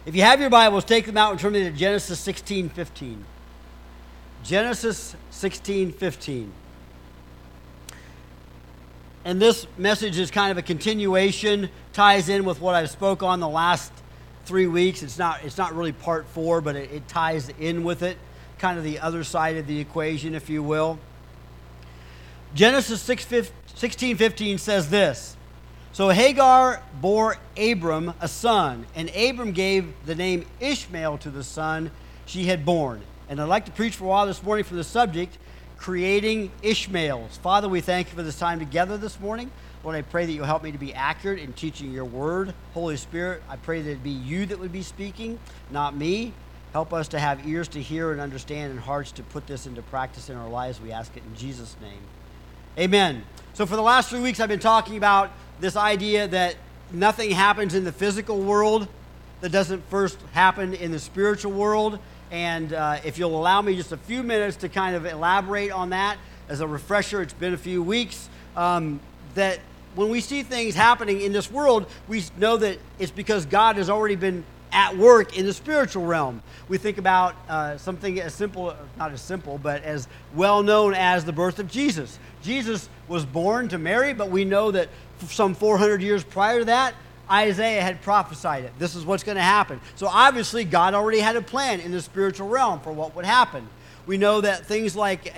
If you have your Bibles, take them out and turn them to Genesis 16:15. Genesis 16:15. And this message is kind of a continuation, ties in with what I've spoke on the last 3 weeks. It's not really part 4, but it ties in with it, kind of the other side of the equation, if you will. Genesis 16:15 says this: So Hagar bore Abram a son, and Abram gave the name Ishmael to the son she had born. And I'd like to preach for a while this morning from the subject, creating Ishmaels. Father, we thank you for this time together this morning. Lord, I pray that you'll help me to be accurate in teaching your word. Holy Spirit, I pray that it be you that would be speaking, not me. Help us to have ears to hear and understand and hearts to put this into practice in our lives. We ask it in Jesus' name. Amen. So for the last 3 weeks, I've been talking about this idea that nothing happens in the physical world that doesn't first happen in the spiritual world. And if you'll allow me just a few minutes to kind of elaborate on that as a refresher, it's been a few weeks, that when we see things happening in this world, we know that it's because God has already been at work in the spiritual realm. We think about something as simple, not as simple, but as well known as the birth of Jesus. Jesus was born to Mary, but we know that some 400 years prior to that, Isaiah had prophesied it. This is what's going to happen. So obviously, God already had a plan in the spiritual realm for what would happen. We know that things like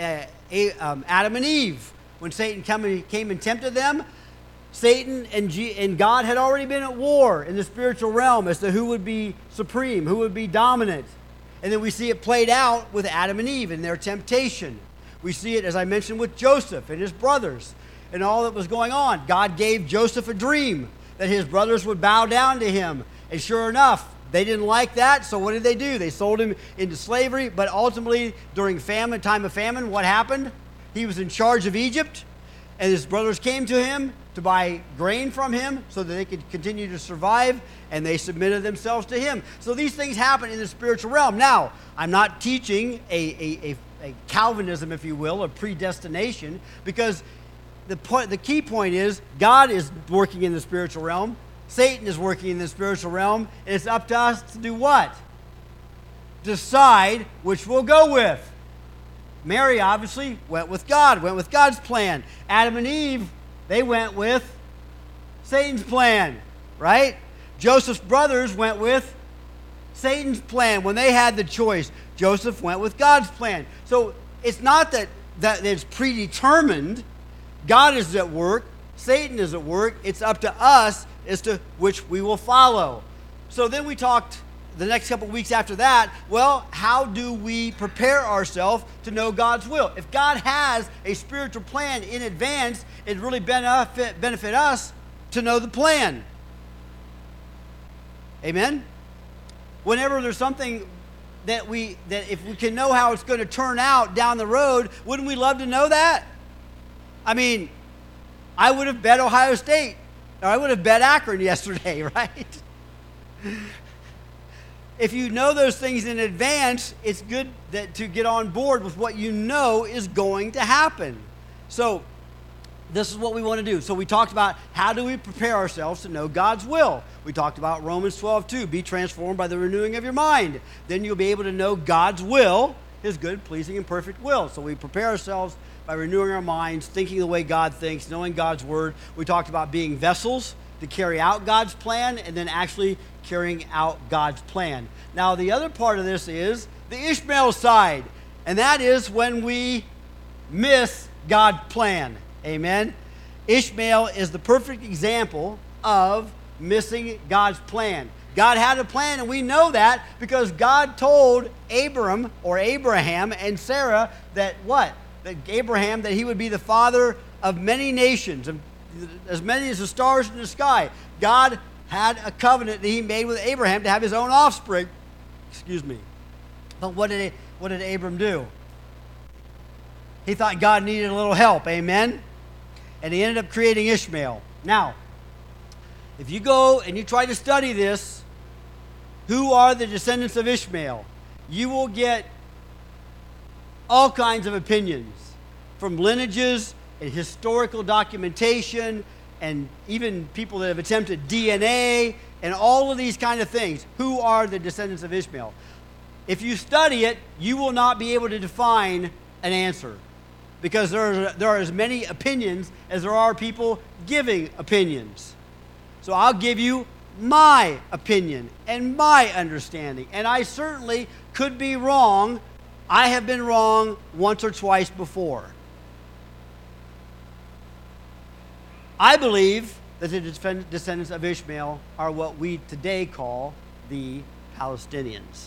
Adam and Eve, when Satan came and tempted them, Satan and God had already been at war in the spiritual realm as to who would be supreme, who would be dominant. And then we see it played out with Adam and Eve and their temptation. We see it, as I mentioned, with Joseph and his brothers and all that was going on. God gave Joseph a dream that his brothers would bow down to him. And sure enough, they didn't like that, so what did they do? They sold him into slavery, but ultimately, during time of famine, what happened? He was in charge of Egypt, and his brothers came to him to buy grain from him so that they could continue to survive, and they submitted themselves to him. So these things happen in the spiritual realm. Now, I'm not teaching a Calvinism, if you will, a predestination, because the key point is God is working in the spiritual realm. Satan is working in the spiritual realm. And it's up to us to do what? Decide which we'll go with. Mary obviously went with God, went with God's plan. Adam and Eve, they went with Satan's plan, right? Joseph's brothers went with Satan's plan. When they had the choice, Joseph went with God's plan. So it's not that it's predetermined. God is at work. Satan is at work. It's up to us as to which we will follow. So then we talked the next couple of weeks after that, well, how do we prepare ourselves to know God's will? If God has a spiritual plan in advance, it really benefit us to know the plan. Amen? Whenever there's something that if we can know how it's going to turn out down the road, wouldn't we love to know that? I mean, I would have bet Ohio State, or I would have bet Akron yesterday, right? If you know those things in advance, it's good to get on board with what you know is going to happen. So this is what we want to do. So we talked about how do we prepare ourselves to know God's will. We talked about Romans 12:2, be transformed by the renewing of your mind. Then you'll be able to know God's will, his good, pleasing, and perfect will. So we prepare ourselves by renewing our minds, thinking the way God thinks, knowing God's word. We talked about being vessels to carry out God's plan and then actually carrying out God's plan. Now, the other part of this is the Ishmael side, and that is when we miss God's plan. Amen? Ishmael is the perfect example of missing God's plan. God had a plan, and we know that because God told Abraham and Sarah that what? That Abraham, that he would be the father of many nations, as many as the stars in the sky. God had a covenant that he made with Abraham to have his own offspring. But what did Abram do? He thought God needed a little help, amen? And he ended up creating Ishmael. Now, if you go and you try to study this, who are the descendants of Ishmael? You will get all kinds of opinions from lineages and historical documentation and even people that have attempted DNA and all of these kind of things. Who are the descendants of Ishmael? If you study it, you will not be able to define an answer, because there are as many opinions as there are people giving opinions. So I'll give you my opinion and my understanding. And I certainly could be wrong. I have been wrong once or twice before. I believe that the descendants of Ishmael are what we today call the Palestinians.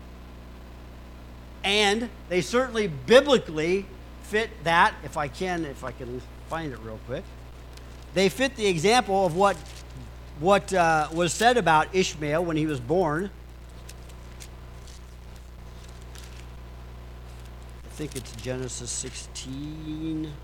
And they certainly biblically fit that, if I can find it real quick. They fit the example of what was said about Ishmael when he was born. I think it's Genesis 16.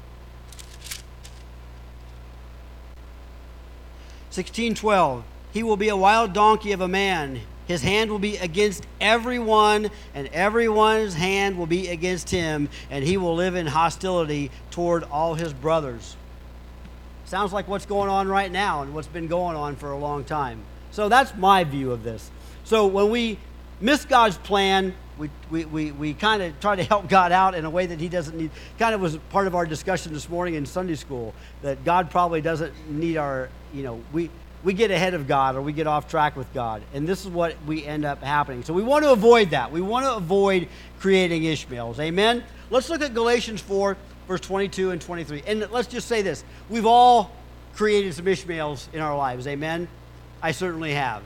16:12. He will be a wild donkey of a man. His hand will be against everyone, and everyone's hand will be against him, and he will live in hostility toward all his brothers. Sounds like what's going on right now and what's been going on for a long time. So that's my view of this. So when we miss God's plan, we kind of try to help God out in a way that he doesn't need. Kind of was part of our discussion this morning in Sunday school, that God probably doesn't need our, we get ahead of God or we get off track with God. And this is what we end up happening. So we want to avoid that. We want to avoid creating Ishmaels. Amen? Let's look at Galatians 4, verse 22 and 23. And let's just say this. We've all created some Ishmaels in our lives. Amen? I certainly have.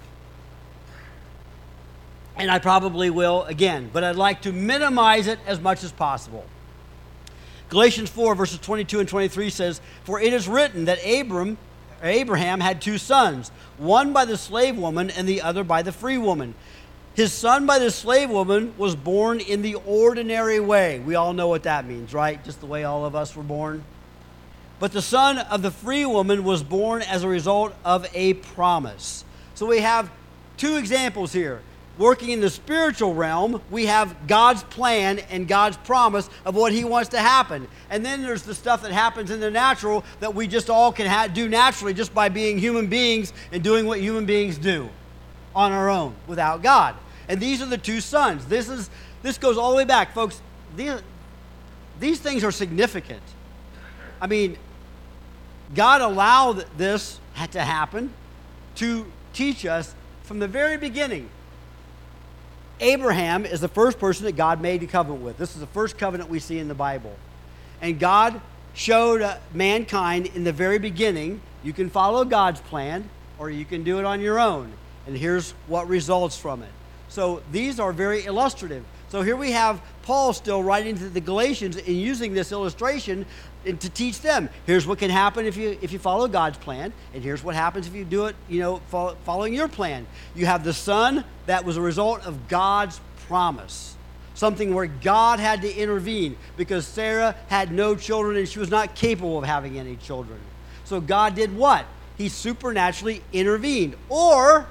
And I probably will again. But I'd like to minimize it as much as possible. Galatians 4, verses 22 and 23 says, "For it is written that Abraham had two sons, one by the slave woman and the other by the free woman. His son by the slave woman was born in the ordinary way." We all know what that means, right? Just the way all of us were born. "But the son of the free woman was born as a result of a promise." So we have two examples here. Working in the spiritual realm, we have God's plan and God's promise of what he wants to happen. And then there's the stuff that happens in the natural that we just all can do naturally just by being human beings and doing what human beings do on our own without God. And these are the two sons. This goes all the way back, folks. These things are significant. I mean, God allowed this to happen to teach us from the very beginning. Abraham is the first person that God made a covenant with. This is the first covenant we see in the Bible. And God showed mankind in the very beginning, you can follow God's plan or you can do it on your own. And here's what results from it. So these are very illustrative. So here we have Paul still writing to the Galatians and using this illustration to teach them. Here's what can happen if you follow God's plan, and here's what happens if you do it, following your plan. You have the son that was a result of God's promise. Something where God had to intervene because Sarah had no children and she was not capable of having any children. So God did what? He supernaturally intervened. Or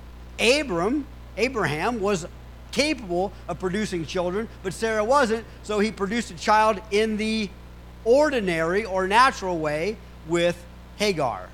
Abraham was capable of producing children, but Sarah wasn't, so he produced a child in the ordinary or natural way with Hagar.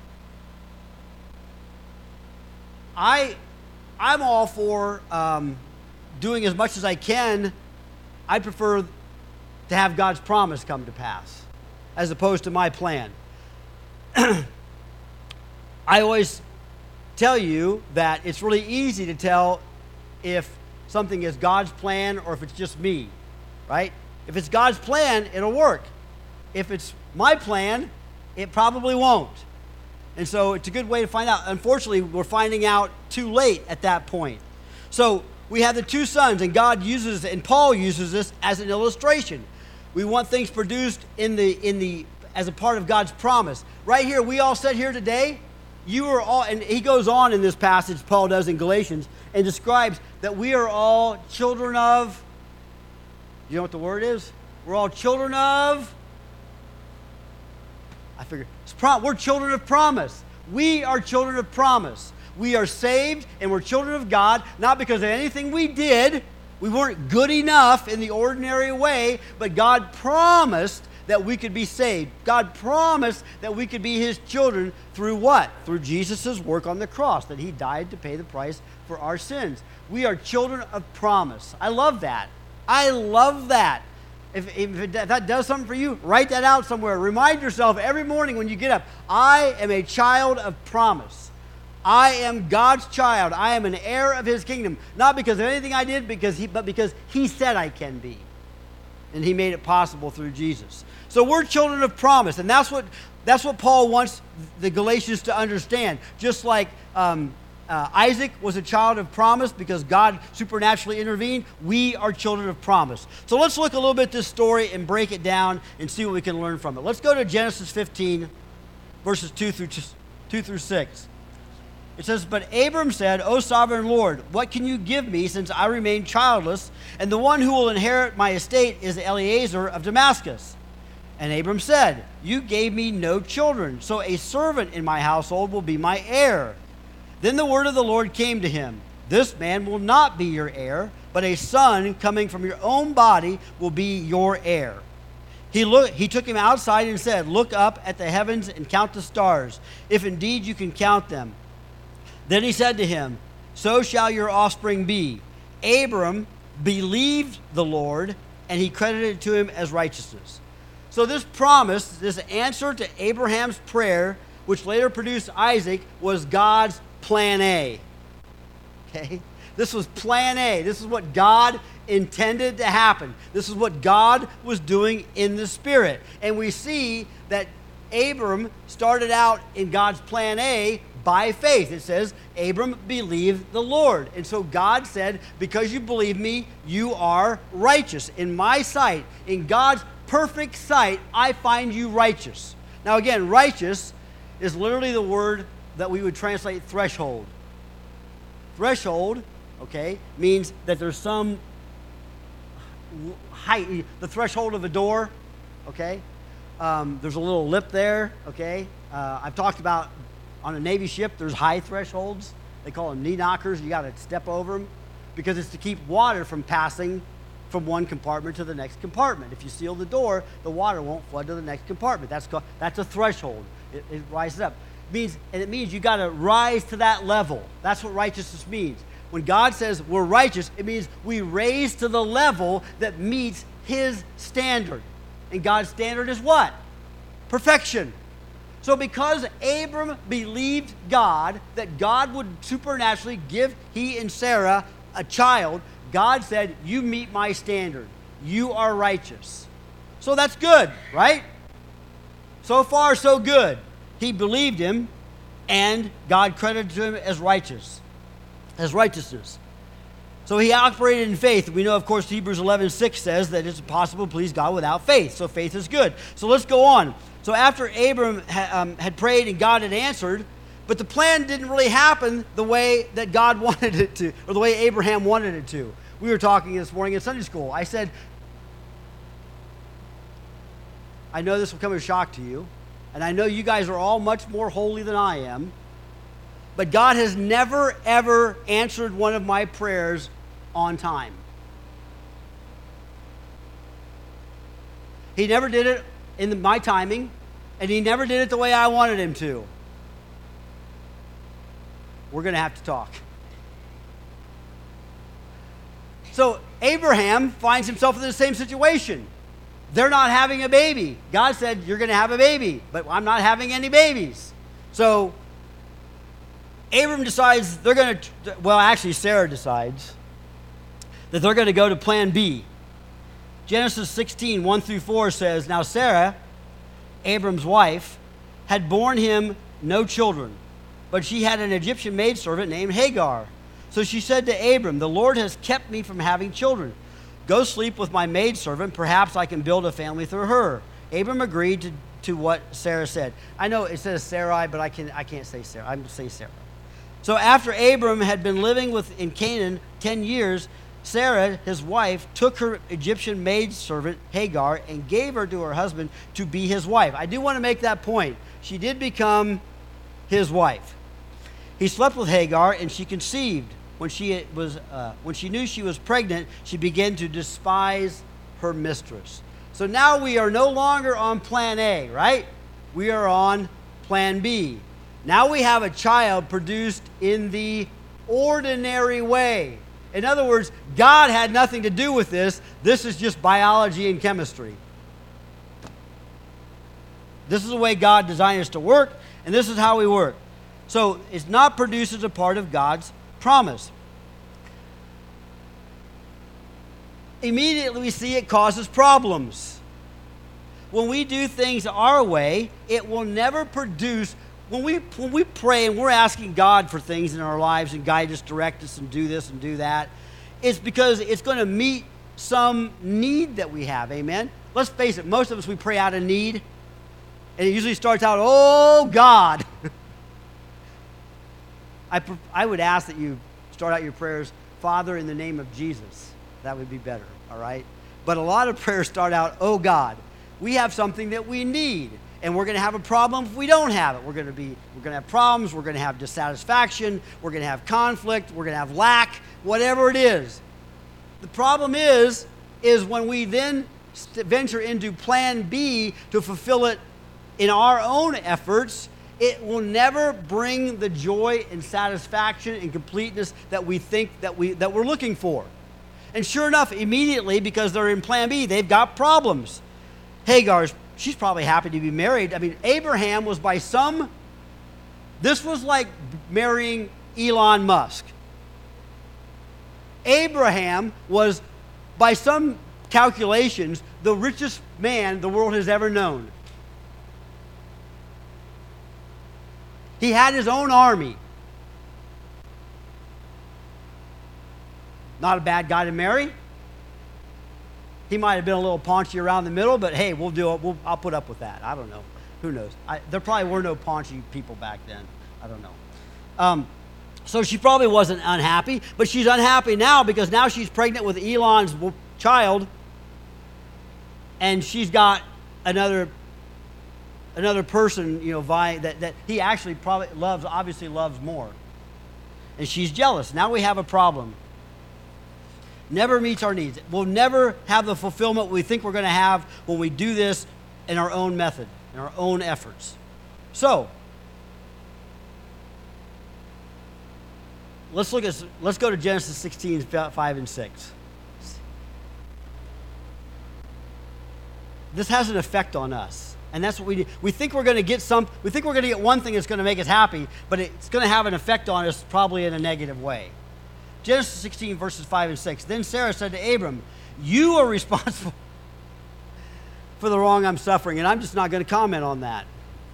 I'm all for doing as much as I can. I prefer to have God's promise come to pass as opposed to my plan. I always tell you that it's really easy to tell if something is God's plan or if it's just me, right? If it's God's plan, it'll work. If it's my plan, it probably won't. And so it's a good way to find out. Unfortunately, we're finding out too late at that point. So we have the two sons, and God uses, and Paul uses this as an illustration. We want things produced as a part of God's promise. Right here, we all sit here today. You are all, and he goes on in this passage, Paul does in Galatians, and describes that we are all children of, you know what the word is? We're all children of, we're children of promise. We are children of promise. We are saved and we're children of God, not because of anything we did. We weren't good enough in the ordinary way, but God promised that we could be saved. God promised that we could be his children through what? Through Jesus' work on the cross, that he died to pay the price for our sins. We are children of promise. I love that. I love that. If that does something for you, write that out somewhere. Remind yourself every morning when you get up, I am a child of promise. I am God's child. I am an heir of his kingdom. Not because of anything I did, but because he said I can be. And he made it possible through Jesus. So we're children of promise. And that's what Paul wants the Galatians to understand. Just like Isaac was a child of promise because God supernaturally intervened, we are children of promise. So let's look a little bit at this story and break it down and see what we can learn from it. Let's go to Genesis 15, verses 2 through 6. It says, "But Abram said, O sovereign Lord, what can you give me since I remain childless, and the one who will inherit my estate is Eliezer of Damascus? And Abram said, You gave me no children, so a servant in my household will be my heir. Then the word of the Lord came to him, This man will not be your heir, but a son coming from your own body will be your heir. He took him outside and said, Look up at the heavens and count the stars, if indeed you can count them. Then he said to him, So shall your offspring be. Abram believed the Lord, and he credited it to him as righteousness." So this promise, this answer to Abraham's prayer, which later produced Isaac, was God's plan A. Okay? This was plan A. This is what God intended to happen. This is what God was doing in the Spirit. And we see that Abram started out in God's plan A by faith. It says, Abram believed the Lord. And so God said, because you believe me, you are righteous. In my sight, in God's perfect sight, I find you righteous. Now again, righteous is literally the word that we would translate threshold. Threshold, okay, means that there's some height, the threshold of a door, okay? There's a little lip there, okay? I've talked about on a Navy ship, there's high thresholds. They call them knee knockers. You got to step over them because it's to keep water from passing from one compartment to the next compartment. If you seal the door, the water won't flood to the next compartment. That's a threshold. It rises up. It means you got to rise to that level. That's what righteousness means. When God says we're righteous, it means we raise to the level that meets his standard. And God's standard is what? Perfection. So because Abram believed God, that God would supernaturally give he and Sarah a child, God said, you meet my standard. You are righteous. So that's good, right? So far, so good. He believed him, and God credited to him as righteousness. So he operated in faith. We know, of course, Hebrews 11:6 says that it's impossible to please God without faith. So faith is good. So let's go on. So after Abram had prayed and God had answered, but the plan didn't really happen the way that God wanted it to, or the way Abraham wanted it to. We were talking this morning in Sunday school. I said, I know this will come as a shock to you, and I know you guys are all much more holy than I am, but God has never, ever answered one of my prayers on time. He never did it in my timing, and he never did it the way I wanted him to. We're going to have to talk. So Abraham finds himself in the same situation. They're not having a baby. God said, you're going to have a baby, but I'm not having any babies. So Abram decides Sarah decides that they're going to go to plan B. Genesis 16, 1 through 4 says, Now Sarah, Abram's wife, had borne him no children, but she had an Egyptian maidservant named Hagar. So she said to Abram, The Lord has kept me from having children. Go sleep with my maidservant. Perhaps I can build a family through her. Abram agreed to what Sarah said. I know it says Sarai, but I can't say Sarah. I'm going to say Sarah. So after Abram had been living in Canaan 10 years, Sarah, his wife, took her Egyptian maidservant Hagar and gave her to her husband to be his wife. I do want to make that point. She did become his wife. He slept with Hagar, and she conceived. When she knew she was pregnant, she began to despise her mistress. So now we are no longer on plan A, right? We are on plan B. Now we have a child produced in the ordinary way. In other words, God had nothing to do with this. This is just biology and chemistry. This is the way God designed us to work, and this is how we work. So it's not produced as a part of God's promise. Immediately we see it causes problems. When we do things our way, it will never produce. When we pray and we're asking God for things in our lives and guide us, direct us, and do this and do that, it's because it's going to meet some need that we have. Amen? Let's face it, most of us, we pray out of need. And it usually starts out, oh, God. I would ask that you start out your prayers, Father, in the name of Jesus. That would be better, all right? But a lot of prayers start out, oh, God. We have something that we need. And we're going to have a problem if we don't have it. We're going to have problems. We're going to have dissatisfaction. We're going to have conflict. We're going to have lack, whatever it is. The problem is when we then venture into plan B to fulfill it in our own efforts, it will never bring the joy and satisfaction and completeness that we think that we're looking for. And sure enough, immediately, because they're in plan B, they've got problems. Hagar's, she's probably happy to be married. I mean, Abraham was this was like marrying Elon Musk. Abraham was, by some calculations, the richest man the world has ever known. He had his own army. Not a bad guy to marry. He might have been a little paunchy around the middle, but hey, we'll do it. I'll put up with that. I don't know. Who knows? There probably were no paunchy people back then. I don't know. So she probably wasn't unhappy, but she's unhappy now because now she's pregnant with Elon's child, and she's got another person, vying that he actually probably obviously loves more. And she's jealous. Now we have a problem. Never meets our needs. We'll never have the fulfillment we think we're going to have when we do this in our own method, in our own efforts. So, let's go to Genesis 16, 5 and 6. This has an effect on us. And that's what we do. We think we're going to get one thing that's going to make us happy, but it's going to have an effect on us probably in a negative way. Genesis 16, verses 5 and 6. Then Sarah said to Abram, you are responsible for the wrong I'm suffering, and I'm just not going to comment on that.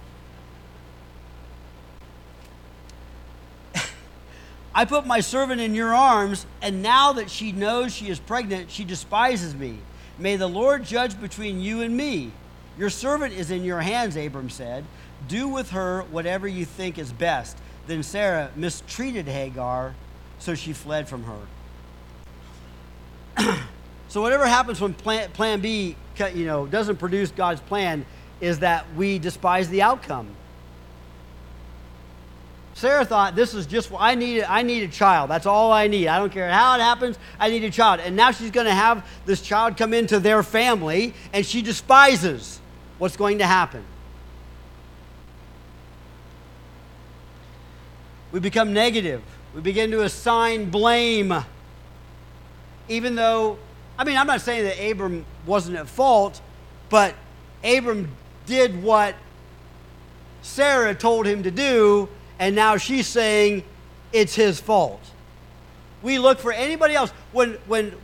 I put my servant in your arms, and now that she knows she is pregnant, she despises me. May the Lord judge between you and me. Your servant is in your hands, Abram said. Do with her whatever you think is best. Then Sarah mistreated Hagar, so she fled from her. So whatever happens when plan B doesn't produce God's plan is that we despise the outcome. Sarah thought, this is just what I need a child. That's all I need. I don't care how it happens. I need a child. And now she's going to have this child come into their family, and she despises what's going to happen. We become negative. We begin to assign blame. Even though, I'm not saying that Abram wasn't at fault, but Abram did what Sarah told him to do, and now she's saying it's his fault. We look for anybody else. When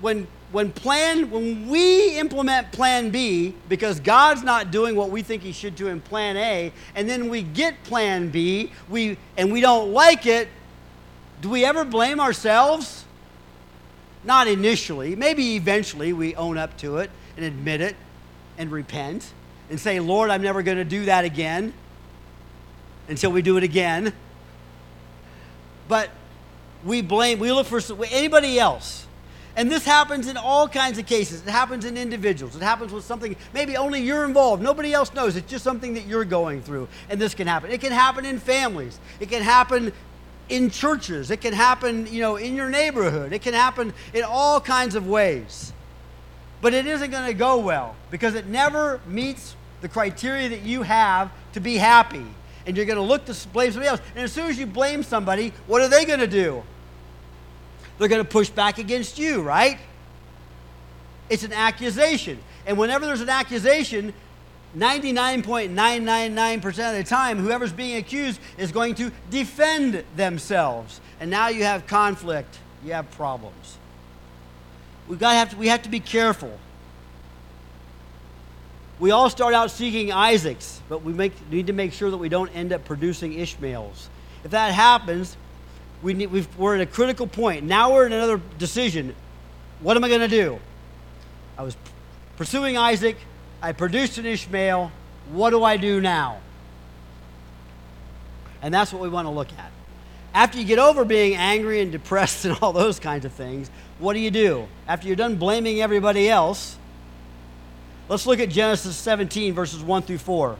we implement plan B, because God's not doing what we think he should do in plan A, and then we get plan B, and we don't like it, do we ever blame ourselves? Not initially. Maybe eventually we own up to it and admit it and repent and say, Lord, I'm never going to do that again, until we do it again. But we look for anybody else. And this happens in all kinds of cases. It happens in individuals. It happens with something maybe only you're involved. Nobody else knows. It's just something that you're going through. And this can happen. It can happen in families. It can happen in churches. It can happen, in your neighborhood. It can happen in all kinds of ways. But it isn't going to go well because it never meets the criteria that you have to be happy. And you're going to look to blame somebody else. And as soon as you blame somebody, what are they going to do? They're going to push back against you, right? It's an accusation. And whenever there's an accusation, 99.999% of the time, whoever's being accused is going to defend themselves. And now you have conflict. You have problems. We have to be careful. We all start out seeking Isaacs, but we need to make sure that we don't end up producing Ishmaels. If that happens, we're at a critical point. Now we're in another decision. What am I going to do? I was pursuing Isaac. I produced an Ishmael. What do I do now? And that's what we want to look at. After you get over being angry and depressed and all those kinds of things, what do? After you're done blaming everybody else, let's look at Genesis 17, verses 1 through 4.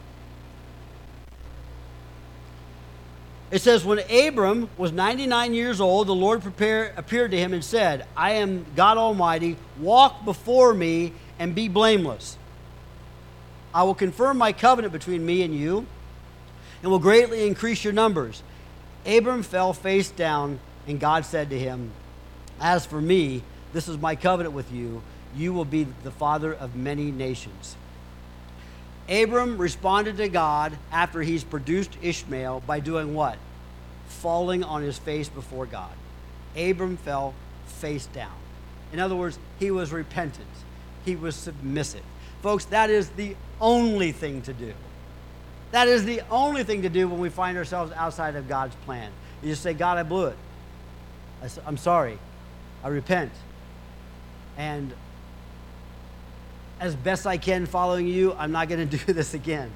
It says, when Abram was 99 years old, the Lord appeared to him and said, I am God Almighty. Walk before me and be blameless. I will confirm my covenant between me and you and will greatly increase your numbers. Abram fell face down, and God said to him, as for me, this is my covenant with you. You will be the father of many nations. Abram responded to God after he's produced Ishmael by doing what? Falling on his face before God. Abram fell face down. In other words, he was repentant. He was submissive. Folks, that is the only thing to do. That is the only thing to do when we find ourselves outside of God's plan. You just say, God, I blew it. I'm sorry. I repent. And as best I can following you, I'm not going to do this again.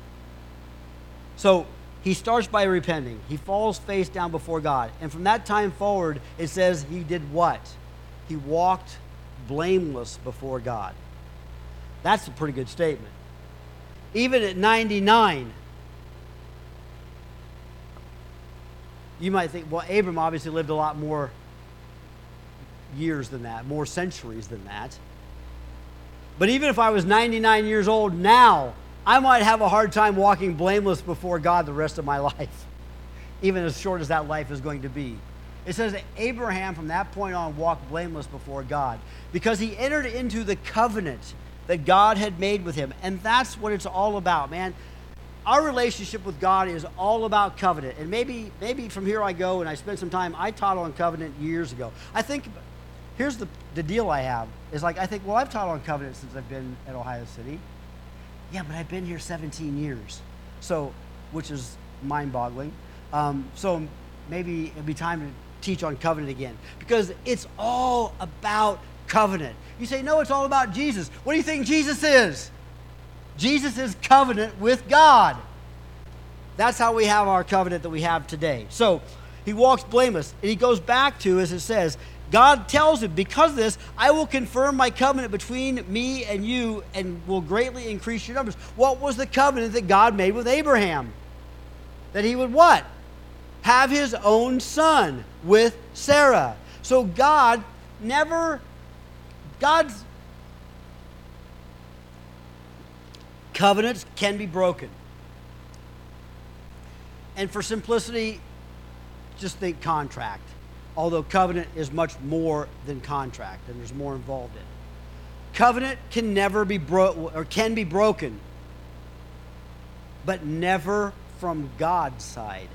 So he starts by repenting. He falls face down before God. And from that time forward, it says he did what? He walked blameless before God. That's a pretty good statement. Even at 99, you might think, well, Abram obviously lived a lot more years than that, more centuries than that. But even if I was 99 years old now, I might have a hard time walking blameless before God the rest of my life, even as short as that life is going to be. It says that Abraham from that point on walked blameless before God because he entered into the covenant that God had made with him. And that's what it's all about, man. Our relationship with God is all about covenant. And maybe from here I go and I spend some time. I taught on covenant years ago. I think, here's the deal I have, is like, I think, well, I've taught on covenant since I've been at Ohio City. Yeah, but I've been here 17 years. So, which is mind-boggling. So maybe it'd be time to teach on covenant again. Because it's all about covenant. You say, no, it's all about Jesus. What do you think Jesus is? Jesus is covenant with God. That's how we have our covenant that we have today. So he walks blameless. And he goes back to, as it says, God tells him, because of this, I will confirm my covenant between me and you and will greatly increase your numbers. What was the covenant that God made with Abraham? That he would what? Have his own son with Sarah. So God's covenants can be broken. And for simplicity, just think contract. Although covenant is much more than contract, and there's more involved in it. Covenant can never be can be broken, but never from God's side.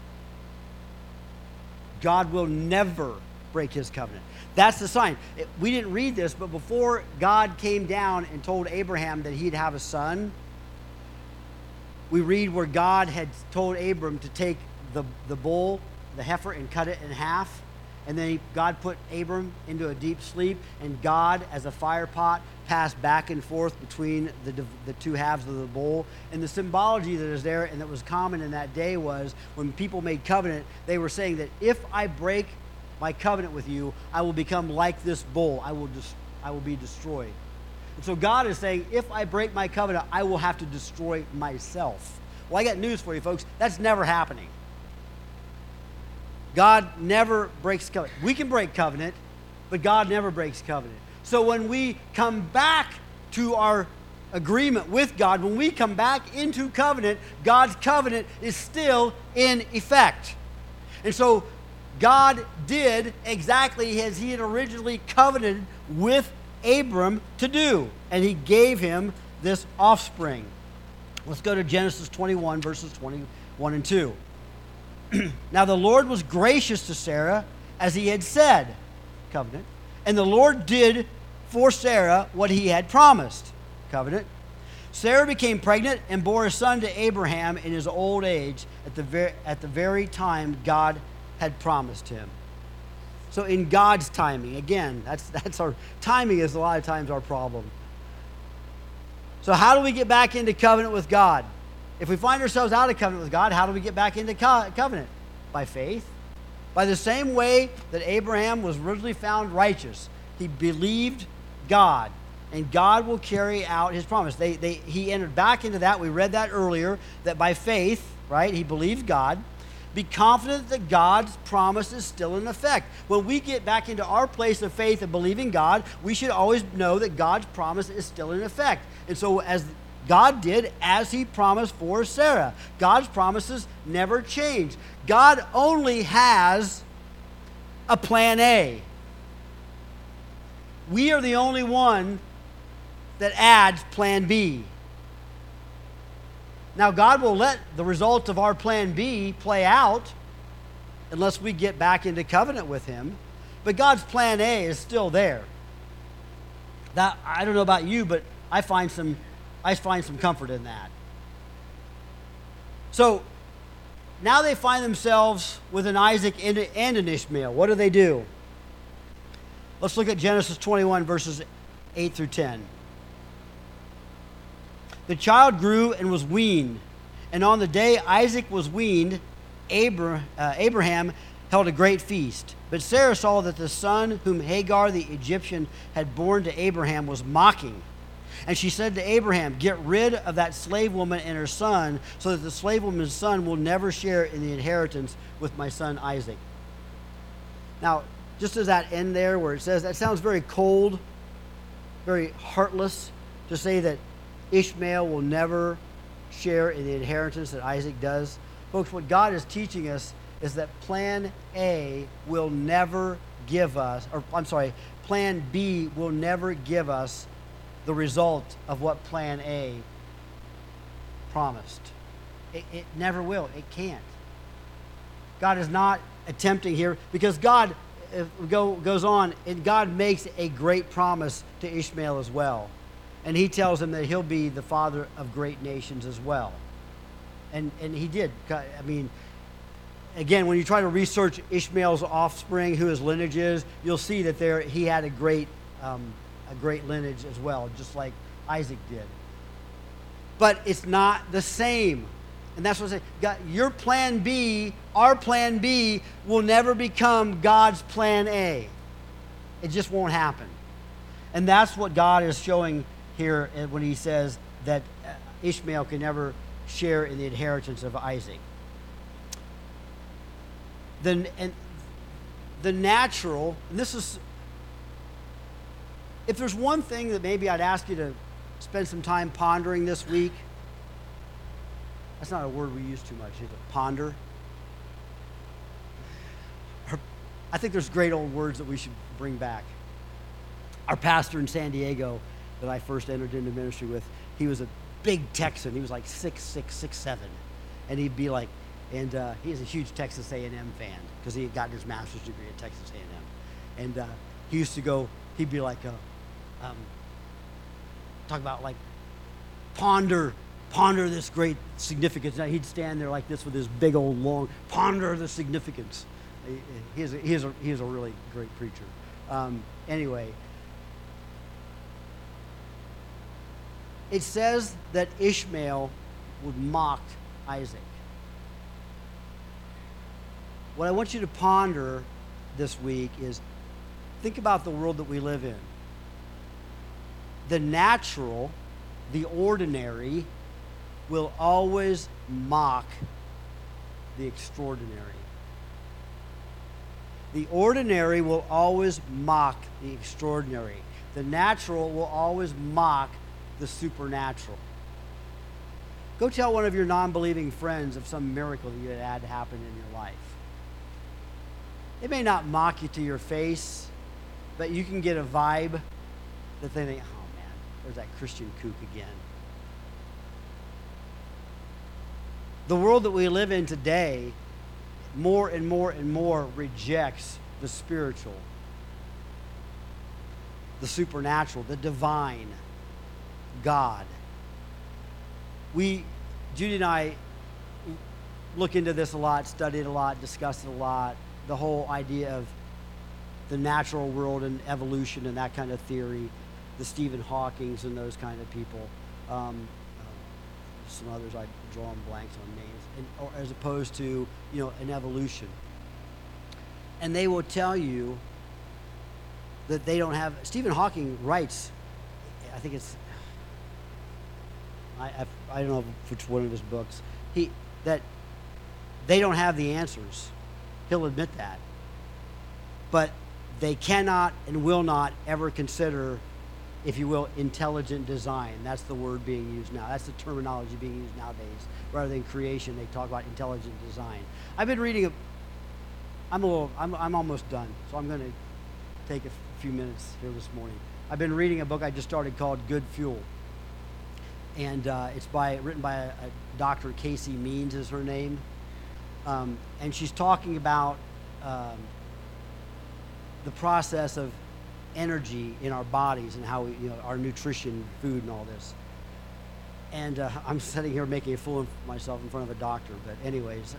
God will never break his covenant. That's the sign. We didn't read this, but before God came down and told Abraham that he'd have a son, we read where God had told Abram to take the bull, the heifer, and cut it in half. And then God put Abram into a deep sleep, and God, as a fire pot, passed back and forth between the two halves of the bull. And the symbology that is there and that was common in that day was when people made covenant, they were saying that if I break my covenant with you, I will become like this bull. I will be destroyed. And so God is saying, if I break my covenant, I will have to destroy myself. Well, I got news for you, folks. That's never happening. God never breaks covenant. We can break covenant, but God never breaks covenant. So when we come back to our agreement with God, when we come back into covenant, God's covenant is still in effect. And so God did exactly as he had originally covenanted with Abram to do, and he gave him this offspring. Let's go to Genesis 21, verses 21 and 2. Now the Lord was gracious to Sarah as he had said, covenant, and the Lord did for Sarah what he had promised, covenant. Sarah became pregnant and bore a son to Abraham in his old age at the very time God had promised him. So in God's timing, again, that's our timing is a lot of times our problem. So how do we get back into covenant with God? If we find ourselves out of covenant with God, how do we get back into covenant? By faith. By the same way that Abraham was originally found righteous. He believed God, and God will carry out his promise. He entered back into that. We read that earlier, that by faith, right, he believed God. Be confident that God's promise is still in effect. When we get back into our place of faith and believing God, we should always know that God's promise is still in effect. And so as God did, as he promised for Sarah, God's promises never change. God only has a plan A. We are the only one that adds plan B. Now, God will let the results of our plan B play out unless we get back into covenant with him. But God's plan A is still there. That, I don't know about you, but I find some comfort in that. So, now they find themselves with an Isaac and an Ishmael. What do? Let's look at Genesis 21, verses 8 through 10. The child grew and was weaned, and on the day Isaac was weaned, Abraham held a great feast. But Sarah saw that the son whom Hagar the Egyptian had borne to Abraham was mocking. And she said to Abraham, "Get rid of that slave woman and her son, so that the slave woman's son will never share in the inheritance with my son Isaac." Now, just as that end there where it says, that sounds very cold, very heartless to say that Ishmael will never share in the inheritance that Isaac does. Folks, what God is teaching us is that plan A will never give us, plan B will never give us the result of what plan A promised. It never will. It can't. God is not attempting here, because God goes on, and God makes a great promise to Ishmael as well. And he tells him that he'll be the father of great nations as well. And he did. I mean, again, when you try to research Ishmael's offspring, who his lineage is, you'll see that he had a great lineage as well, just like Isaac did. But it's not the same. And that's what I'm saying. God, your plan B, our plan B, will never become God's plan A. It just won't happen. And that's what God is showing here when he says that Ishmael can never share in the inheritance of Isaac. The natural, and this is, if there's one thing that maybe I'd ask you to spend some time pondering this week, that's not a word we use too much, is it? Ponder. I think there's great old words that we should bring back. Our pastor in San Diego that I first entered into ministry with, he was a big Texan. He was like 6'6", 6'7", and he'd be like, and he's a huge Texas A&M fan because he had gotten his master's degree at Texas A&M, and he used to go. He'd be like, talk about like ponder this great significance. Now he'd stand there like this with his big old long ponder the significance. He is a really great preacher. Anyway. It says that Ishmael would mock Isaac. What I want you to ponder this week is, think about the world that we live in. The natural, the ordinary, will always mock the extraordinary. The ordinary will always mock the extraordinary. The natural will always mock the supernatural. Go tell one of your non-believing friends of some miracle that you had happen in your life. They may not mock you to your face, but you can get a vibe that they think, oh man, there's that Christian kook again. The world that we live in today, more and more and more rejects the spiritual, the supernatural, the divine, God. Judy and I look into this a lot, studied a lot, discussed it a lot, the whole idea of the natural world and evolution and that kind of theory, the Stephen Hawkings and those kind of people. Some others I draw in blanks on names, or as opposed to, an evolution. And they will tell you that they don't have. Stephen Hawking writes, I think it's, I don't know which one of his books, that they don't have the answers. He'll admit that. But they cannot and will not ever consider, if you will, intelligent design. That's the word being used now. That's the terminology being used nowadays. Rather than creation, they talk about intelligent design. I've been reading I'm almost done, so I'm going to take a few minutes here this morning. I've been reading a book I just started called Good Fuel. And it's written by a Dr. Casey Means is her name. And she's talking about the process of energy in our bodies and how our nutrition, food, and all this. And I'm sitting here making a fool of myself in front of a doctor, but anyways,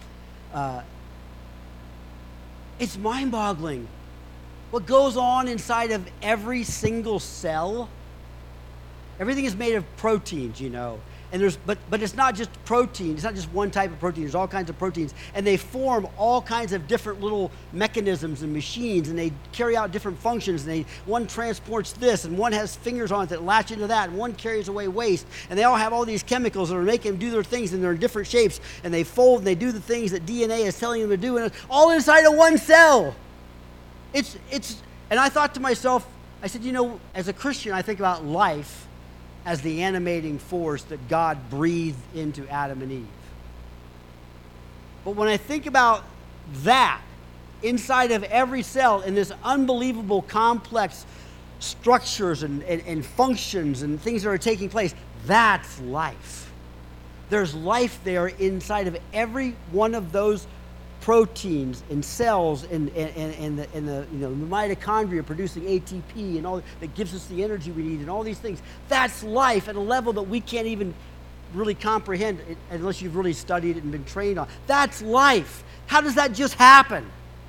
it's mind-boggling what goes on inside of every single cell. Everything is made of proteins, and but it's not just protein. It's not just one type of protein. There's all kinds of proteins, and they form all kinds of different little mechanisms and machines, and they carry out different functions. And one transports this, and one has fingers on it that latch into that, and one carries away waste. And they all have all these chemicals that are making them do their things, and they're in different shapes, and they fold and they do the things that DNA is telling them to do, and it's all inside of one cell. And I thought to myself, I said, as a Christian, I think about life as the animating force that God breathed into Adam and Eve. But when I think about that inside of every cell in this unbelievable complex structures and functions and things that are taking place, that's life. There's life there inside of every one of those proteins and cells and the mitochondria producing ATP and all that gives us the energy we need and all these things. That's life at a level that we can't even really comprehend unless you've really studied it and been trained on. That's life. How does that just happen?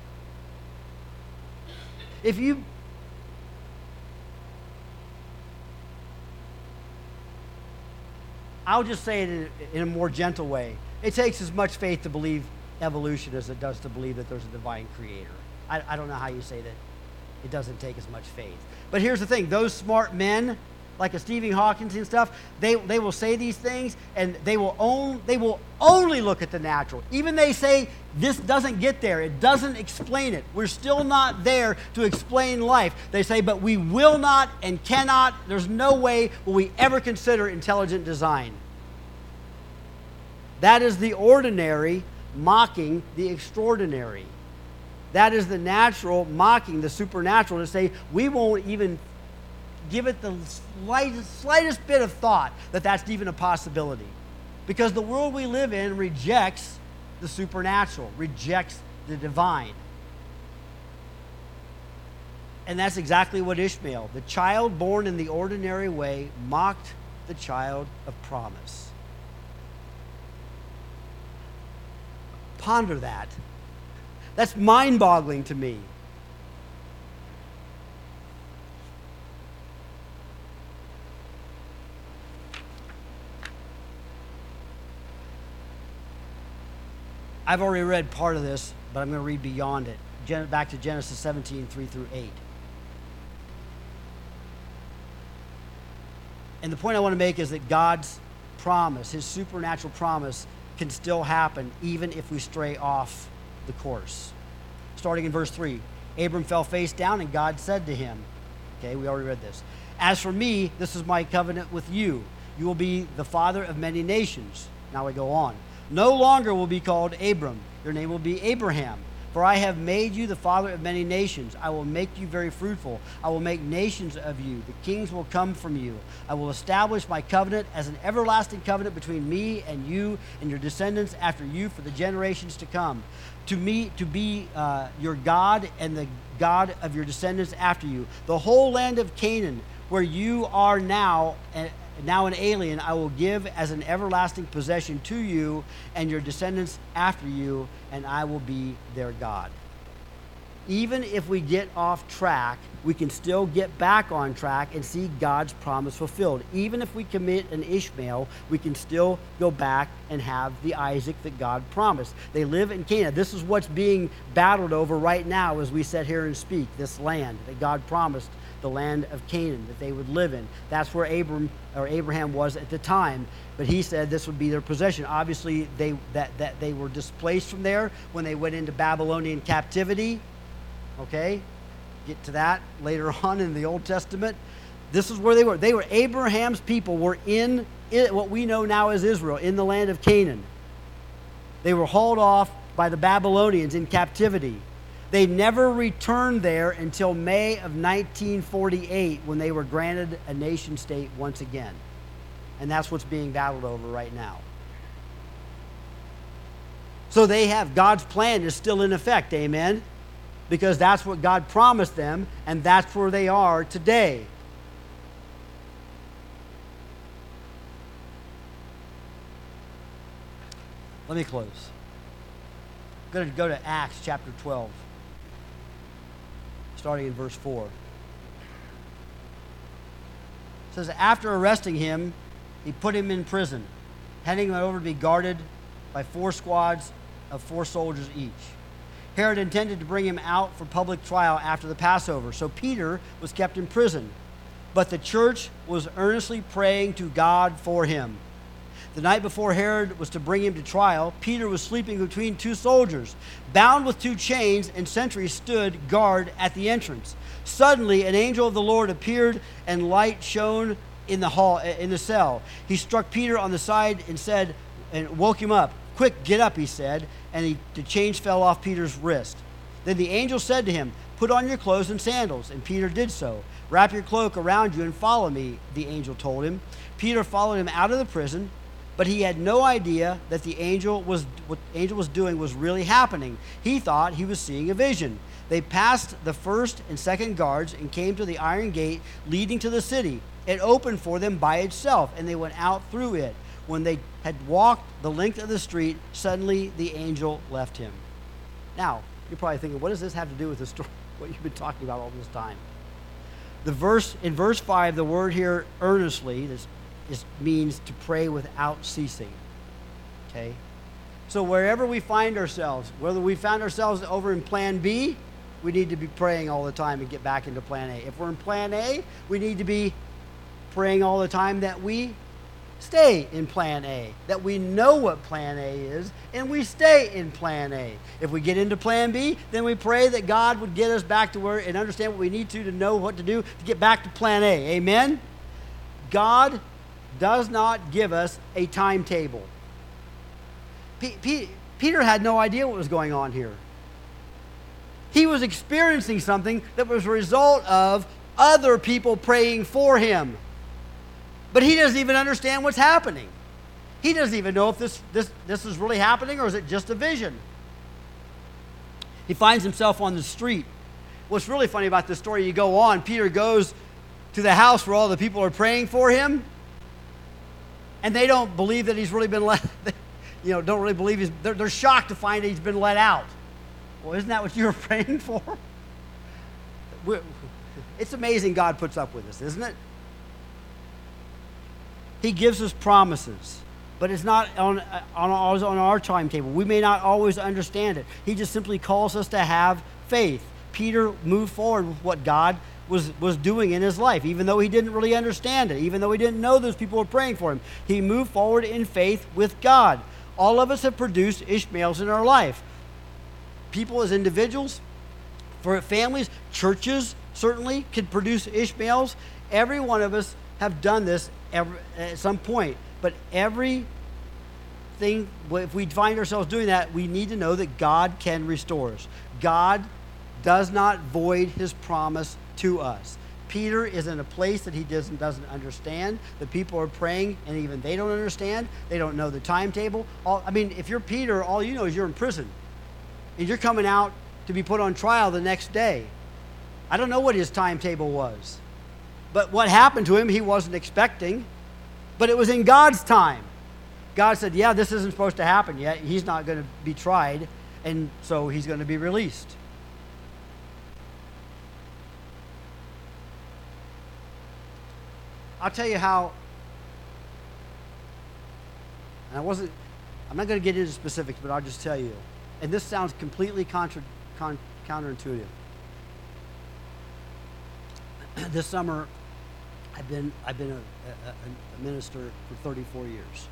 I'll just say it in a more gentle way. It takes as much faith to believe evolution as it does to believe that there's a divine creator. I don't know how you say that it doesn't take as much faith. But here's the thing, those smart men, like a Stephen Hawking and stuff, they will say these things, and they will only look at the natural. Even they say, this doesn't get there, it doesn't explain it. We're still not there to explain life. They say, but we will not and cannot, there's no way will we ever consider intelligent design. That is the ordinary mocking the extraordinary. That is the natural mocking the supernatural, to say we won't even give it the slightest bit of thought that that's even a possibility. Because the world we live in rejects the supernatural, rejects the divine. And that's exactly what Ishmael, the child born in the ordinary way, mocked the child of promise. Ponder that. That's mind-boggling to me. I've already read part of this, but I'm going to read beyond it. Back to Genesis 17, 3 through 8. And the point I want to make is that God's promise, his supernatural promise, can still happen even if we stray off the course. Starting in verse 3, Abram fell face down, and God said to him, Okay, we already read this. As for me, this is my covenant with you. You will be the father of many nations. Now we go on. No longer will be called Abram. Your name will be Abraham. For I have made you the father of many nations. I will make you very fruitful. I will make nations of you. The kings will come from you. I will establish my covenant as an everlasting covenant between me and you and your descendants after you for the generations to come. To be your God and the God of your descendants after you. The whole land of Canaan, where you are now an alien, I will give as an everlasting possession to you and your descendants after you, and I will be their God. Even if we get off track, we can still get back on track and see God's promise fulfilled. Even if we commit an Ishmael, we can still go back and have the Isaac that God promised. They live in Canaan. This is what's being battled over right now as we sit here and speak, this land that God promised, the land of Canaan that they would live in. That's where Abraham was at the time, but he said this would be their possession. Obviously, they were displaced from there when they went into Babylonian captivity. Okay, get to that later on in the Old Testament. This is where they were. They were Abraham's people were in what we know now as Israel, in the land of Canaan. They were hauled off by the Babylonians in captivity. They never returned there until May of 1948 when they were granted a nation state once again. And that's what's being battled over right now. So they have, God's plan is still in effect, amen? Because that's what God promised them, and that's where they are today. Let me close. I'm going to go to Acts chapter 12, starting in verse 4. It says, after arresting him, he put him in prison, handing him over to be guarded by 4 squads of 4 soldiers each. Herod intended to bring him out for public trial after the Passover, so Peter was kept in prison. But the church was earnestly praying to God for him. The night before Herod was to bring him to trial, Peter was sleeping between 2 soldiers, bound with 2 chains, and sentries stood guard at the entrance. Suddenly, an angel of the Lord appeared, and light shone in the cell. He struck Peter on the side and woke him up. Quick, get up, he said, and the chains fell off Peter's wrist. Then the angel said to him, put on your clothes and sandals, and Peter did so. Wrap your cloak around you and follow me, the angel told him. Peter followed him out of the prison, but he had no idea that what the angel was doing was really happening. He thought he was seeing a vision. They passed the first and second guards and came to the iron gate leading to the city. It opened for them by itself, and they went out through it. When they had walked the length of the street, suddenly the angel left him. Now, you're probably thinking, what does this have to do with the story, what you've been talking about all this time? In verse 5, the word here, earnestly, means to pray without ceasing. Okay? So wherever we find ourselves, whether we found ourselves over in plan B, we need to be praying all the time and get back into plan A. If we're in plan A, we need to be praying all the time that we stay in plan A, that we know what plan A is, and we stay in plan A. If we get into plan B, then we pray that God would get us back to where and understand what we need to know what to do to get back to plan A. Amen? God does not give us a timetable. Peter had no idea what was going on here. He was experiencing something that was a result of other people praying for him. But he doesn't even understand what's happening. He doesn't even know if this is really happening or is it just a vision. He finds himself on the street. What's really funny about this story, you go on, Peter goes to the house where all the people are praying for him, and they don't believe that he's really been let, don't really believe they're shocked to find that he's been let out. Well, isn't that what you were praying for? It's amazing God puts up with us, isn't it? He gives us promises, but it's not on our timetable. We may not always understand it. He just simply calls us to have faith. Peter moved forward with what God was doing in his life, even though he didn't really understand it, even though he didn't know those people were praying for him. He moved forward in faith with God. All of us have produced Ishmaels in our life. People as individuals, for families, churches, certainly could produce Ishmaels. Every one of us have done this at some point. But everything, if we find ourselves doing that, we need to know that God can restore us. God does not void his promise to us. Peter is in a place that he doesn't understand. The people are praying, and even they don't understand. They don't know the timetable. If you're Peter, all you know is you're in prison. And you're coming out to be put on trial the next day. I don't know what his timetable was. But what happened to him, he wasn't expecting. But it was in God's time. God said, yeah, this isn't supposed to happen yet. He's not going to be tried, and so he's going to be released. I'll tell you how, and I'm not going to get into specifics, but I'll just tell you. And this sounds completely counterintuitive. This summer, I've been a minister for 34 years.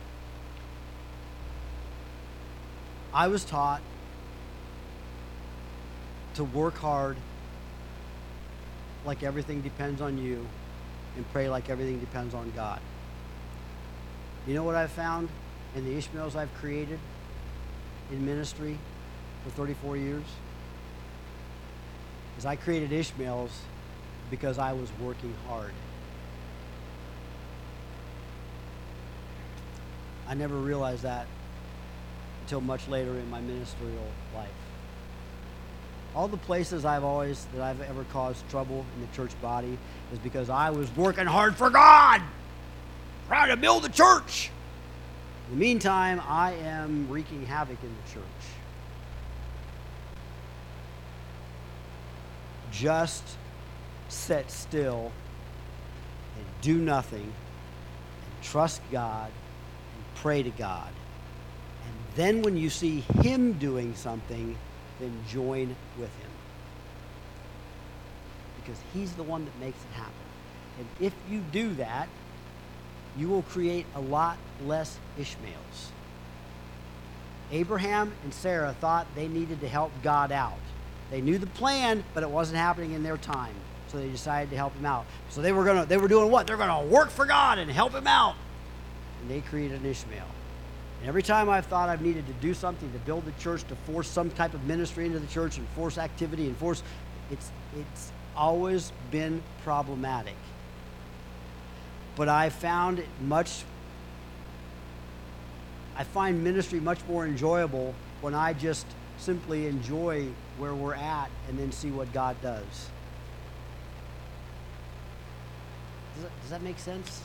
I was taught to work hard like everything depends on you, and pray like everything depends on God. You know what I've found in the Ishmaels I've created in ministry for 34 years? Is I created Ishmaels because I was working hard. I never realized that until much later in my ministerial life. All the places I've ever caused trouble in the church body is because I was working hard for God, trying to build the church. In the meantime, I am wreaking havoc in the church. Just sit still and do nothing and trust God and pray to God. And then when you see him doing something, then join with him. Because he's the one that makes it happen. And if you do that, you will create a lot less Ishmaels. Abraham and Sarah thought they needed to help God out. They knew the plan, but it wasn't happening in their time. So they decided to help him out. So they were doing what? They're going to work for God and help him out. And they created an Ishmael. And every time I've thought I've needed to do something to build the church, to force some type of ministry into the church and force activity and force, it's always been problematic. But I find ministry much more enjoyable when I just simply enjoy where we're at and then see what God does. Does that make sense?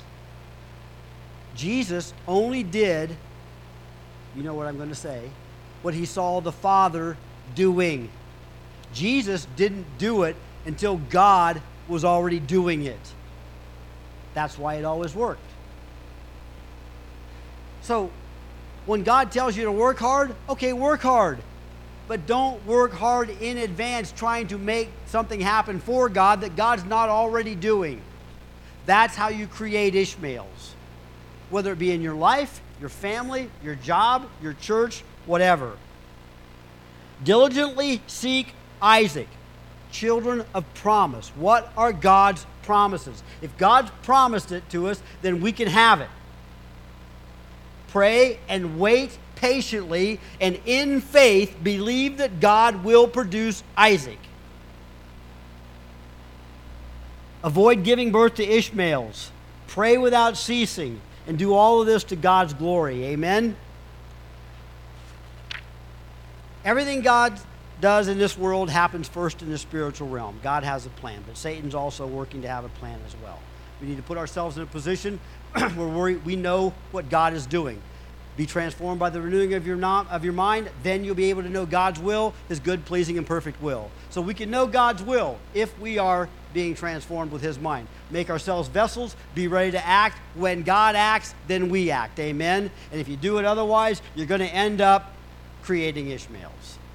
Jesus only did, you know what I'm going to say, what he saw the Father doing. Jesus didn't do it until God was already doing it. That's why it always worked. So, when God tells you to work hard, okay, work hard. But don't work hard in advance trying to make something happen for God that God's not already doing. That's how you create Ishmaels. Whether it be in your life, your family, your job, your church, whatever. Diligently seek Isaac, children of promise. What are God's promises? If God's promised it to us, then we can have it. Pray and wait patiently, and in faith believe that God will produce Isaac. Avoid giving birth to Ishmaels. Pray without ceasing, and do all of this to God's glory. Amen? Everything God does in this world happens first in the spiritual realm. God has a plan, but Satan's also working to have a plan as well. We need to put ourselves in a position where we know what God is doing. Be transformed by the renewing of your mind. Then you'll be able to know God's will, his good, pleasing, and perfect will. So we can know God's will if we are being transformed with his mind. Make ourselves vessels, be ready to act. When God acts, then we act. Amen? And if you do it otherwise, you're going to end up creating Ishmaels.